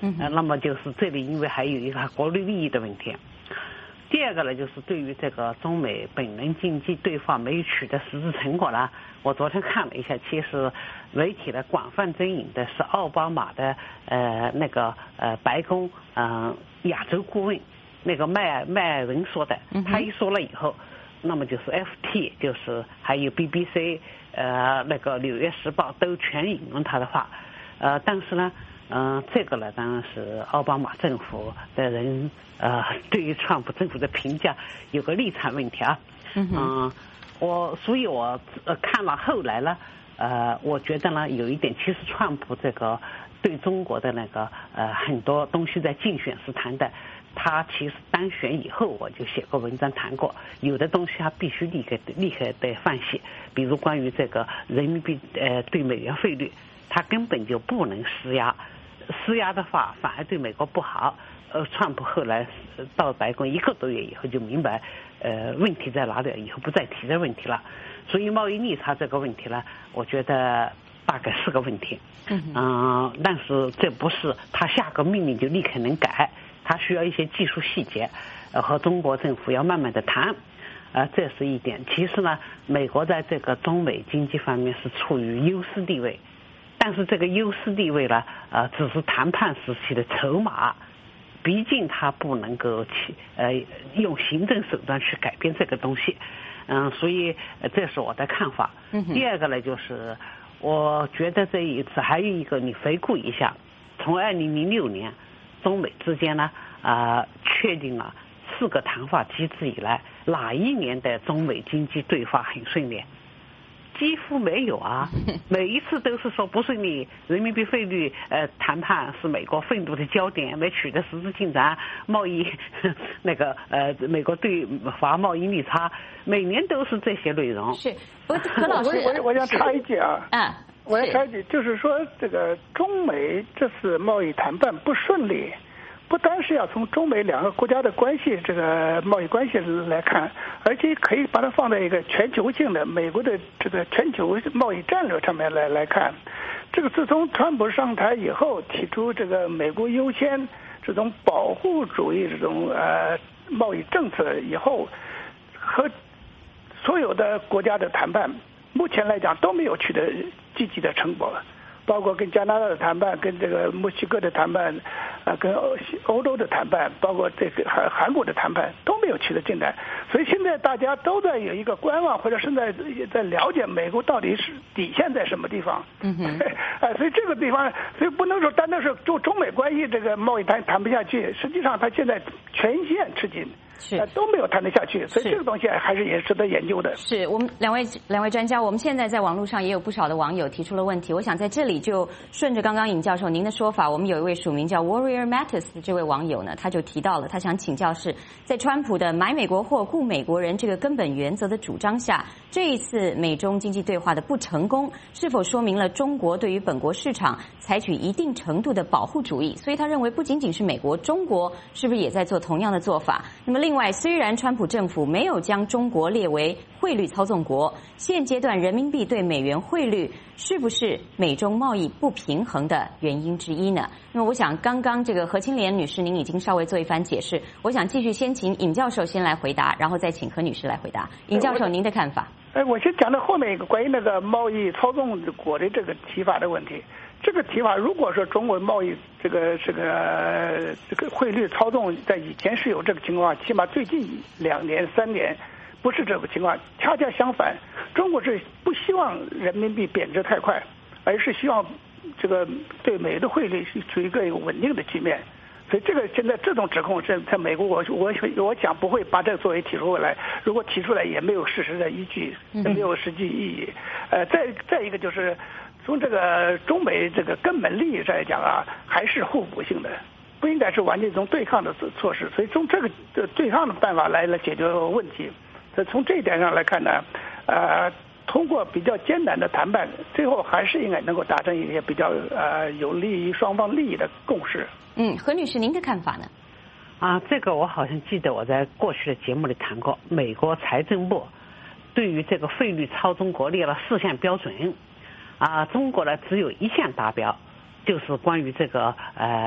嗯、呃，那么就是这里因为还有一个国内利益的问题。第二个呢，就是对于这个中美本轮经济对话没有取得实质成果呢，我昨天看了一下，其实媒体的广泛争议的是奥巴马的呃那个呃白宫嗯、呃、亚洲顾问那个麦麦艾文说的，他一说了以后，那么就是 F T 就是还有 B B C 呃那个纽约时报都全引用他的话，呃但是呢。嗯、呃，这个呢，当然是奥巴马政府的人呃，对于川普政府的评价有个立场问题啊。嗯、呃，我所以我呃看了后来呢，呃，我觉得呢有一点，其实川普这个对中国的那个呃很多东西在竞选时谈的，他其实当选以后我就写过文章谈过，有的东西他必须立刻立刻得放弃，比如关于这个人民币呃对美元汇率，他根本就不能施压。施压的话反而对美国不好。呃，川普后来到白宫一个多月以后就明白，呃，问题在哪里，以后不再提这问题了。所以贸易逆差这个问题呢，我觉得大概是个问题。嗯、呃，但是这不是他下个命令就立刻能改，他需要一些技术细节，呃，和中国政府要慢慢的谈。呃，这是一点。其实呢，美国在这个中美经济方面是处于优势地位。但是这个优势地位呢，呃，只是谈判时期的筹码，毕竟它不能够去呃用行政手段去改变这个东西，嗯，所以、呃、这是我的看法。嗯、第二个呢，就是我觉得这一次还有一个，你回顾一下，从二零零六年中美之间呢，啊、呃，确定了四个谈话机制以来，哪一年的中美经济对话很顺利？几乎没有啊，每一次都是说不顺利，人民币汇率呃谈判是美国愤怒的焦点，没取得实质进展，贸易那个呃美国对华贸易逆差，每年都是这些内容。 是，不何老师， 我我我想插一句啊， 嗯， 我要插一句，就是说这个中美这次贸易谈判不顺利。不单是要从中美两个国家的关系，这个贸易关系来看，而且可以把它放在一个全球性的美国的这个全球贸易战略上面来来看。这个自从川普上台以后，提出这个美国优先这种保护主义这种呃贸易政策以后，和所有的国家的谈判，目前来讲都没有取得积极的成果。包括跟加拿大的谈判，跟这个墨西哥的谈判，啊，跟欧欧洲的谈判，包括这个韩韩国的谈判都没有取得进展，所以现在大家都在有一个观望，或者是在在了解美国到底是底线在什么地方。嗯哼，哎，所以这个地方，所以不能说单单是就中美关系这个贸易谈谈不下去，实际上它现在全线吃紧。是、呃、都没有谈得下去，所以这个东西还是也值得研究的。 是我们两位两位专家，我们现在在网络上也有不少的网友提出了问题，我想在这里就顺着刚刚尹教授您的说法，我们有一位署名叫 Warrior Mattis 的这位网友呢，他就提到了，他想请教是在川普的买美国货雇美国人这个根本原则的主张下，这一次美中经济对话的不成功，是否说明了中国对于本国市场采取一定程度的保护主义？所以他认为不仅仅是美国，中国是不是也在做同样的做法？那么另外，虽然川普政府没有将中国列为汇率操纵国，现阶段人民币对美元汇率是不是美中贸易不平衡的原因之一呢？那么我想刚刚这个何清莲女士您已经稍微做一番解释，我想继续先请尹教授先来回答，然后再请何女士来回答。尹教授您的看法？ 哎，我先讲到后面一个关于那个贸易操纵国的这个提法的问题。这个提法，如果说中国贸易这个这个这个汇率操纵在以前是有这个情况，起码最近两年三年不是这个情况，恰恰相反，中国是不希望人民币贬值太快，而是希望这个对美的汇率是处于一个稳定的局面。所以这个现在这种指控在在美国，我我我想不会把这个作为提出来，如果提出来也没有事实的依据，也没有实际意义。呃，再再一个就是。从这个中美这个根本利益上来讲啊，还是互补性的，不应该是完全从对抗的措施。所以从这个对抗的办法来来解决问题。所以从这一点上来看呢，呃，通过比较艰难的谈判，最后还是应该能够达成一些比较呃有利于双方利益的共识。 嗯，何女士，您的看法呢？ 啊，这个我好像记得我在过去的节目里谈过，美国财政部对于这个汇率操纵国列了四项标准。啊，中国呢只有一项达标，就是关于这个呃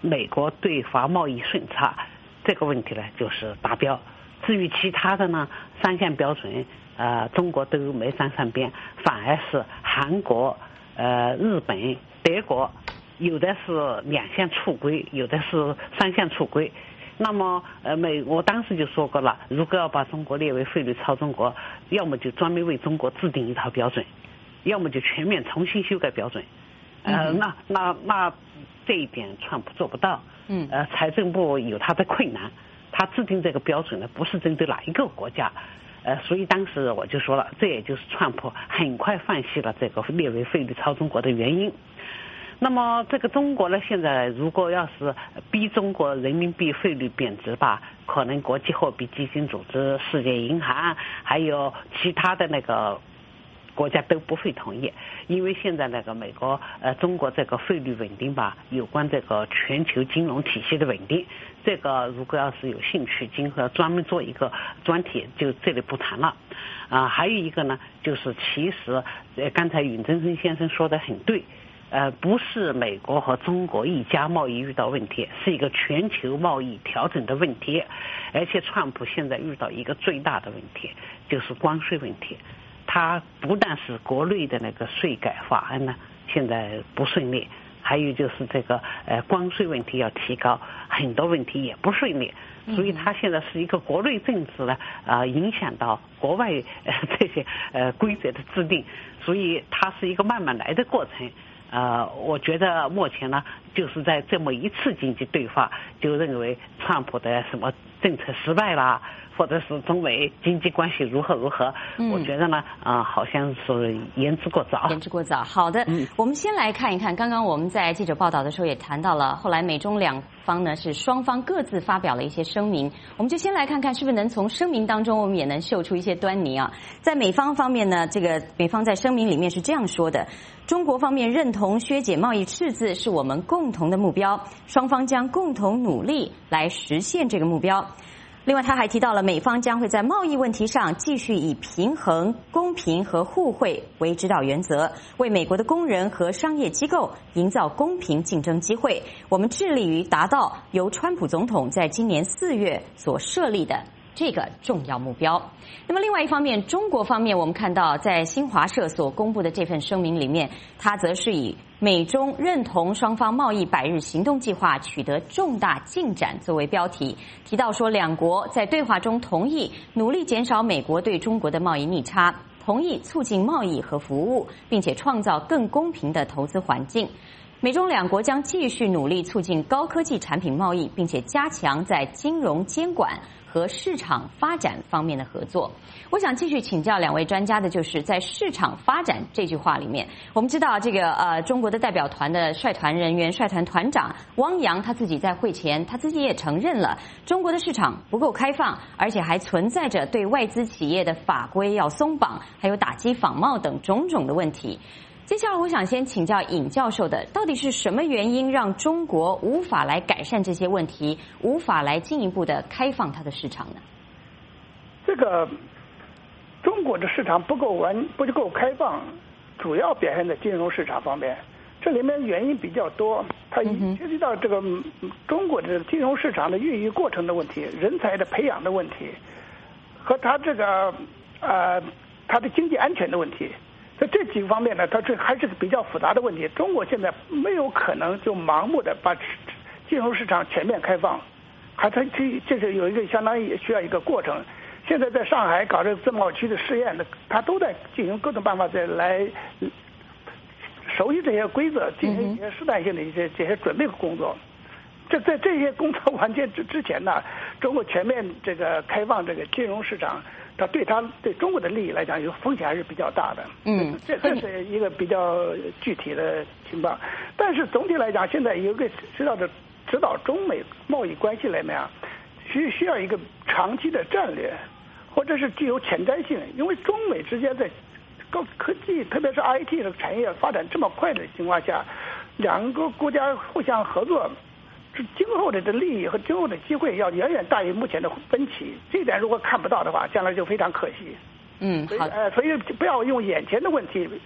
美国对华贸易顺差这个问题呢就是达标。至于其他的呢，三项标准，呃，中国都没沾上边，反而是韩国、呃，日本、德国，有的是两项触规，有的是三项触规。那么，呃，美我当时就说过了，如果要把中国列为费率超中国，要么就专门为中国制定一套标准，要么就全面重新修改标准。呃，嗯、那那那这一点川普做不到。嗯。呃，财政部有他的困难。他制定这个标准呢，不是针对哪一个国家，呃，所以当时我就说了，这也就是川普很快放弃了这个列为费率超中国的原因。那么这个中国呢，现在如果要是逼中国人民币汇率贬值吧，可能国际货币基金组织、世界银行还有其他的那个国家都不会同意，因为现在那个美国呃中国这个汇率稳定吧，有关这个全球金融体系的稳定，这个如果要是有兴趣，今后专门做一个专题，就这里不谈了。啊、呃，还有一个呢，就是其实呃刚才尹真生先生说的很对，呃不是美国和中国一家贸易遇到问题，是一个全球贸易调整的问题，而且川普现在遇到一个最大的问题，就是关税问题。它不但是国内的那个税改法案呢，现在不顺利，还有就是这个呃关税问题要提高，很多问题也不顺利，所以它现在是一个国内政治呢啊、呃、影响到国外呃这些呃规则的制定，所以它是一个慢慢来的过程。呃，我觉得目前呢，就是在这么一次经济对话，就认为川普的什么政策失败啦，或者是中美经济关系如何如何，嗯、我觉得呢，啊、呃，好像是言之过早。 言之过早。好的，嗯、我们先来看一看，刚刚我们在记者报道的时候也谈到了，后来美中两方呢是双方各自发表了一些声明，我们就先来看看是不是能从声明当中我们也能嗅出一些端倪啊。在美方方面呢，这个美方在声明里面是这样说的。中国方面认同削减贸易赤字是我们共同的目标，双方将共同努力来实现这个目标。另外他还提到了美方将会在贸易问题上继续以平衡、公平和互惠为指导原则，为美国的工人和商业机构营造公平竞争机会。我们致力于达到由川普总统在今年四月所设立的这个重要目标。那么另外一方面，中国方面我们看到在新华社所公布的这份声明里面，它则是以美中认同双方贸易百日行动计划取得重大进展作为标题，提到说两国在对话中同意努力减少美国对中国的贸易逆差，同意促进贸易和服务，并且创造更公平的投资环境。美中两国将继续努力促进高科技产品贸易，并且加强在金融监管和市场发展方面的合作。我想继续请教两位专家的就是在市场发展这句话里面，我们知道这个呃中国的代表团的率团人员、率团团长汪洋他自己在会前他自己也承认了中国的市场不够开放，而且还存在着对外资企业的法规要松绑，还有打击仿冒等种种的问题。接下来我想先请教尹教授的，到底是什么原因让中国无法来改善这些问题，无法来进一步的开放它的市场呢？ 这个中国的市场不够完不够开放，主要表现在金融市场方面，这里面原因比较多，它涉及到这个中国的金融市场的孕育过程的问题，人才的培养的问题，和它这个呃它的经济安全的问题。在这几个方面呢，它这还是个比较复杂的问题。中国现在没有可能就盲目的把金融市场全面开放，还它这这是有一个相当于需要一个过程。现在在上海搞这个自贸区的试验呢，它都在进行各种办法在来熟悉这些规则，进行一些试探性的一些这些准备工作。这在这些工作完结之之前呢，中国全面这个开放这个金融市场，它对它对中国的利益来讲，有风险还是比较大的。嗯，这这是一个比较具体的情况。但是总体来讲，现在有一个知道的指导中美贸易关系来讲，需需要一个长期的战略，或者是具有前瞻性。因为中美之间在高科技，特别是 I T 的产业发展这么快的情况下，两个国家互相合作，今后的这利益和今后的机会要远远大于目前的分歧。这一点如果看不到的话，将来就非常可惜。 嗯，好。 呃，所以不要用眼前的问题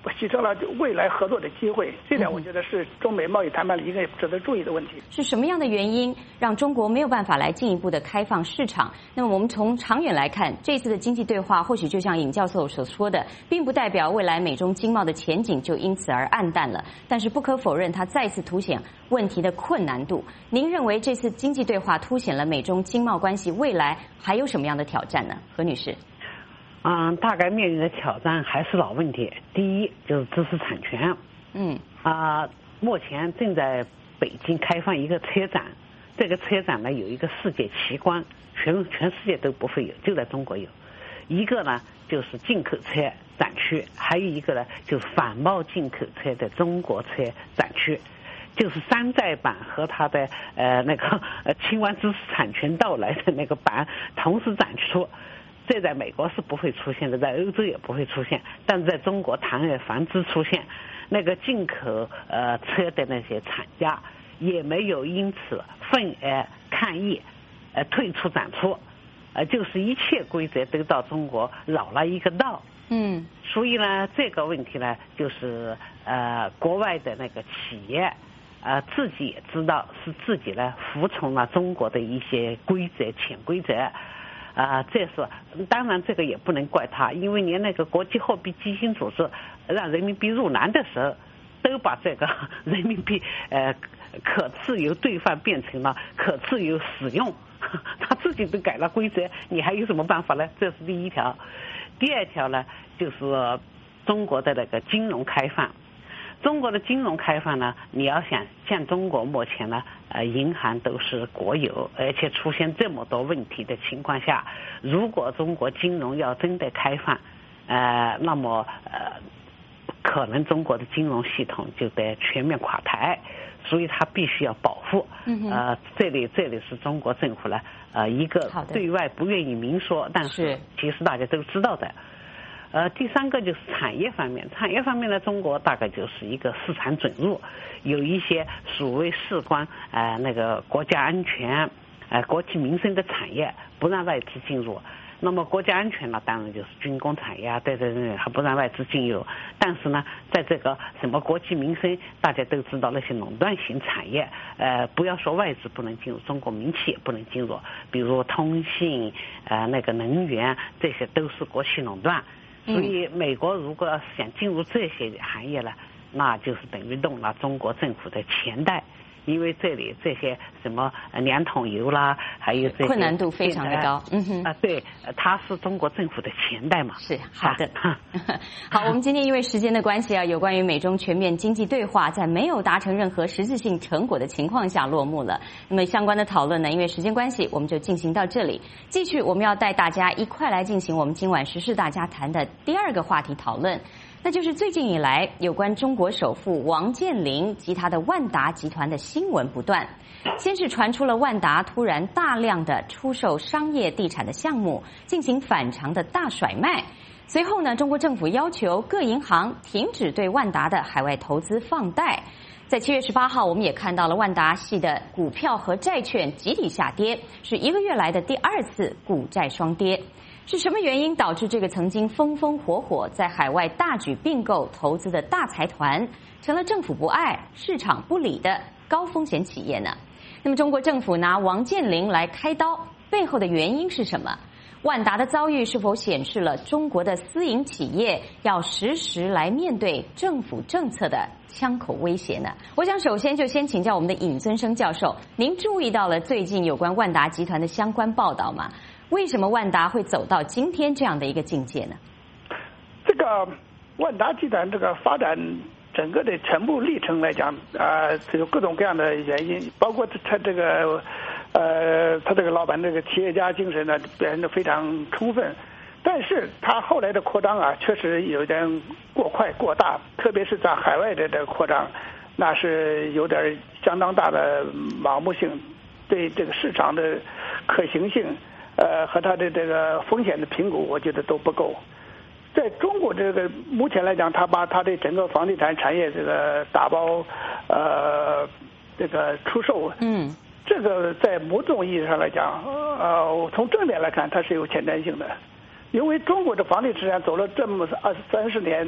牺牲了未来合作的机会。这点我觉得是中美贸易谈判里一个值得注意的问题。 是什么样的原因让中国没有办法来进一步的开放市场？那么我们从长远来看，这次的经济对话或许就像尹教授所说的，并不代表未来美中经贸的前景就因此而暗淡了。但是不可否认，它再次凸显问题的困难度。您认为这次经济对话凸显了美中经贸关系未来还有什么样的挑战呢？何女士。 嗯，大概面临的挑战还是老问题。第一就是知识产权。 嗯啊、呃，目前正在北京开放一个车展，这个车展呢有一个世界奇观，全全世界都不会有，就在中国有。一个呢就是进口车展区，还有一个呢就是反贸进口车的中国车展区。就是山寨版和它的呃那个呃清完知识产权到来的那个版同时展出。这在美国是不会出现的，在欧洲也不会出现，但是在中国堂而皇之出现。那个进口呃车的那些厂家也没有因此愤而抗议，呃退出展出，呃就是一切规则都到中国绕了一个道。 嗯， 所以呢，这个问题呢，就是呃国外的那个企业。呃，自己也知道是自己呢服从了中国的一些规则、潜规则，啊、呃，这是当然这个也不能怪他，因为连那个国际货币基金组织让人民币入篮的时候，都把这个人民币呃可自由兑换变成了可自由使用，他自己都改了规则，你还有什么办法呢？这是第一条。第二条呢，就是中国的那个金融开放。中国的金融开放呢，你要想像中国目前呢，呃，银行都是国有，而且出现这么多问题的情况下，如果中国金融要真的开放，呃，那么呃，可能中国的金融系统就得全面垮台，所以它必须要保护。 嗯、 呃，这里这里是中国政府呢，呃，一个对外不愿意明说，但是其实大家都知道的。呃，第三个就是产业方面，产业方面呢，中国大概就是一个市场准入，有一些所谓事关呃那个国家安全、呃国计民生的产业不让外资进入。那么国家安全呢，当然就是军工产业啊，对对对，还不让外资进入。但是呢，在这个什么国计民生，大家都知道那些垄断型产业，呃，不要说外资不能进入，中国民企也不能进入，比如通信、呃那个能源，这些都是国企垄断。所以，美国如果要是想进入这些行业呢，那就是等于动了中国政府的钱袋，因为这里这些什么两桶油啦，还有这些困难度非常的高。嗯哼， 啊，对，它是中国政府的钱袋嘛。 是好的。好，我们今天因为时间的关系啊，有关于美中全面经济对话在没有达成任何实质性成果的情况下落幕了。那么相关的讨论呢，因为时间关系，我们就进行到这里。继续，我们要带大家一块来进行我们今晚时事大家谈的第二个话题讨论。那就是最近以来有关中国首富王健林及他的万达集团的新闻不断。先是传出了万达突然大量的出售商业地产的项目，进行反常的大甩卖。随后呢，中国政府要求各银行停止对万达的海外投资放贷。在七月十八号，我们也看到了万达系的股票和债券集体下跌，是一个月来的第二次股债双跌。是什么原因导致这个曾经风风火火在海外大举并购投资的大财团，成了政府不爱、市场不理的高风险企业呢？那么中国政府拿王健林来开刀，背后的原因是什么？万达的遭遇是否显示了中国的私营企业要实时来面对政府政策的枪口威胁呢？我想首先就先请教我们的尹尊生教授，您注意到了最近有关万达集团的相关报道吗？为什么万达会走到今天这样的一个境界呢？ 这个万达集团这个发展整个的全部历程来讲，啊、呃，有各种各样的原因，包括他这个，呃，他这个老板这个企业家精神呢，表现得非常充分。但是他后来的扩张啊，确实有点过快过大，特别是在海外的这个扩张，那是有点相当大的盲目性，对这个市场的可行性。呃，和它的这个风险的评估，我觉得都不够。在中国这个目前来讲，他把他的整个房地产产业这个打包，呃，这个出售， 嗯， 这个在某种意义上来讲，呃，从正面来看，它是有前瞻性的，因为中国的房地产走了这么二三十年，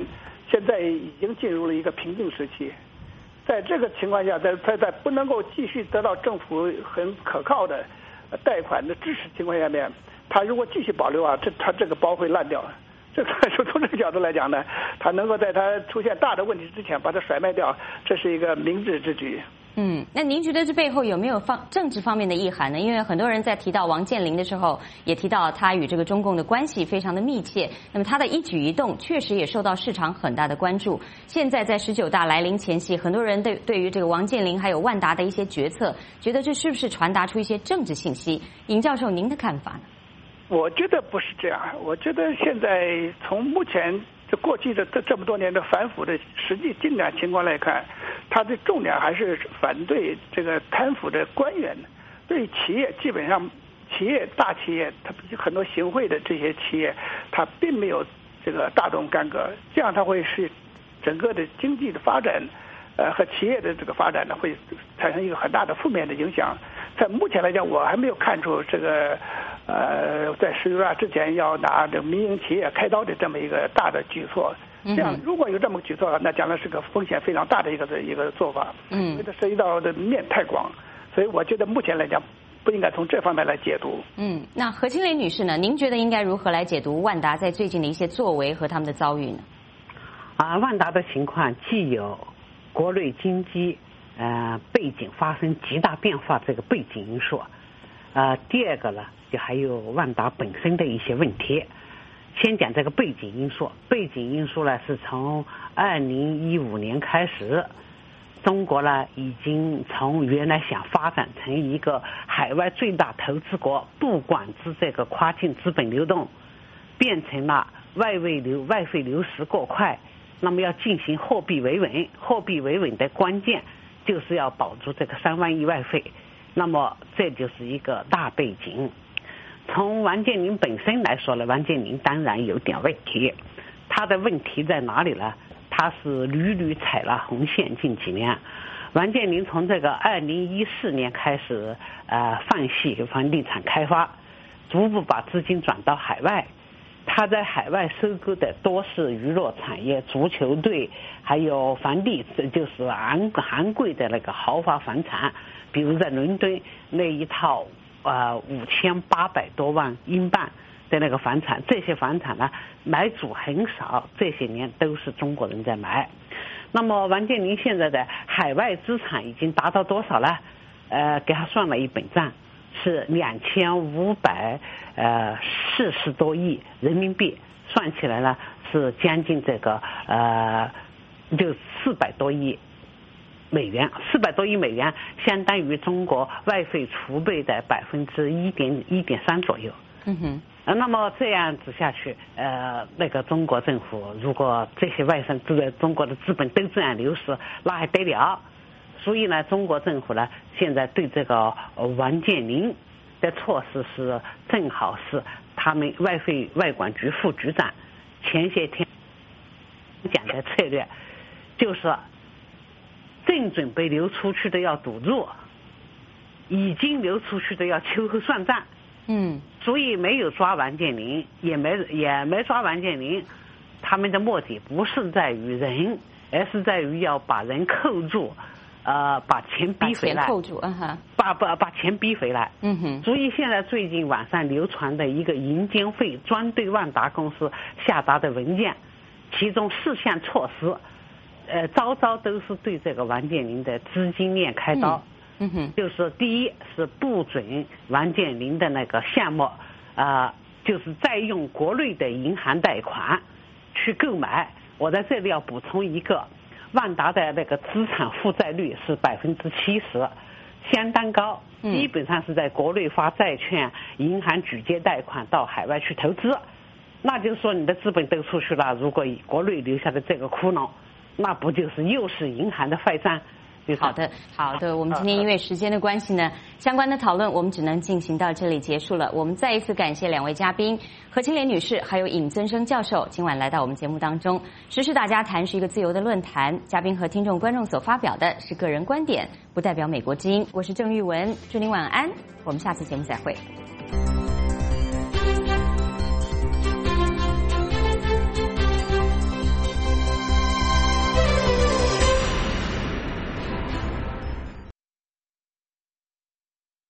现在已经进入了一个瓶颈时期。在这个情况下，在在在不能够继续得到政府很可靠的贷款的支持情况下面，他如果继续保留啊，这他这个包会烂掉。这个从这个角度来讲呢，他能够在他出现大的问题之前把它甩卖掉，这是一个明智之举。 嗯，那您觉得这背后有没有方政治方面的意涵呢？因为很多人在提到王健林的时候，也提到他与这个中共的关系非常的密切。那么他的一举一动确实也受到市场很大的关注。现在在十九大来临前夕，很多人对对于这个王健林还有万达的一些决策，觉得这是不是传达出一些政治信息？尹教授，您的看法呢？ 我觉得不是这样，我觉得现在从目前这过去的这这么多年的反腐的实际进展情况来看，它的重点还是反对这个贪腐的官员，对企业基本上企业大企业，它很多行贿的这些企业，它并没有这个大动干戈，这样它会使整个的经济的发展，呃和企业的这个发展呢，会产生一个很大的负面的影响。在目前来讲，我还没有看出这个。呃，在十九大之前要拿这民营企业开刀的这么一个大的举措，这样如果有这么个举措，那将来是个风险非常大的一个一个做法，嗯，因为它涉及到的面太广，所以我觉得目前来讲不应该从这方面来解读。 嗯，那何清蕾女士呢？您觉得应该如何来解读万达在最近的一些作为和他们的遭遇呢？ 啊，万达的情况既有国内经济呃背景发生极大变化这个背景因素，呃，第二个呢，就还有万达本身的一些问题。先讲这个背景因素，背景因素呢是从二零一五年开始，中国呢已经从原来想发展成一个海外最大投资国，不管制这个跨境资本流动，变成了外汇流外汇流失过快，那么要进行货币维稳，货币维稳的关键就是要保住这个三万亿外汇。那么这就是一个大背景。从王健林本身来说呢，王健林当然有点问题。他的问题在哪里呢？他是屡屡踩了红线。近几年，王健林从这个二零一四年开始，呃，放弃房地产开发，逐步把资金转到海外。他在海外收购的多是娱乐产业、足球队，还有房地，就是昂昂贵的那个豪华房产。比如在伦敦那一套呃五千八百多万英镑的那个房产，这些房产呢买主很少，这些年都是中国人在买。那么王健林现在的海外资产已经达到多少呢？呃，给他算了一本账，是两千五百呃四十多亿人民币，算起来呢是将近这个呃就四百多亿。美元四百多亿美元，相当于中国外汇储备的百分之一点一点三左右。 嗯哼。 呃，那么这样子下去，呃，那个中国政府如果这些外商资中国的资本都这样流失，那还得了？所以呢，中国政府呢，现在对这个王健林的措施是正好是他们外汇外管局副局长前些天讲的策略，就是正准备流出去的要堵住，已经流出去的要秋后算账。 嗯， 所以没有抓王健林，也没也没抓王健林，他们的目的不是在于人，而是在于要把人扣住，呃，把钱逼回来， 把钱扣住，嗯哼， 把把把钱逼回来。 嗯哼。 所以现在最近网上流传的一个银监会专对万达公司下达的文件，其中四项措施。呃，招招都是对这个王健林的资金链开刀。 嗯哼， 就是第一是不准王健林的那个项目，啊、呃，就是再用国内的银行贷款去购买。我在这里要补充一个，万达的那个资产负债率是百分之七十，相当高，基本上是在国内发债券、银行举借贷款到海外去投资。那就是说你的资本都出去了，如果国内留下的这个窟窿，那不就是又是银行的坏账？ 好的，好的，我们今天因为时间的关系呢，相关的讨论我们只能进行到这里结束了。我们再一次感谢两位嘉宾何清蕾女士还有尹增生教授今晚来到我们节目当中。时事大家谈是一个自由的论坛，嘉宾和听众观众所发表的是个人观点，不代表美国之音。我是郑玉文，祝您晚安，我们下次节目再会。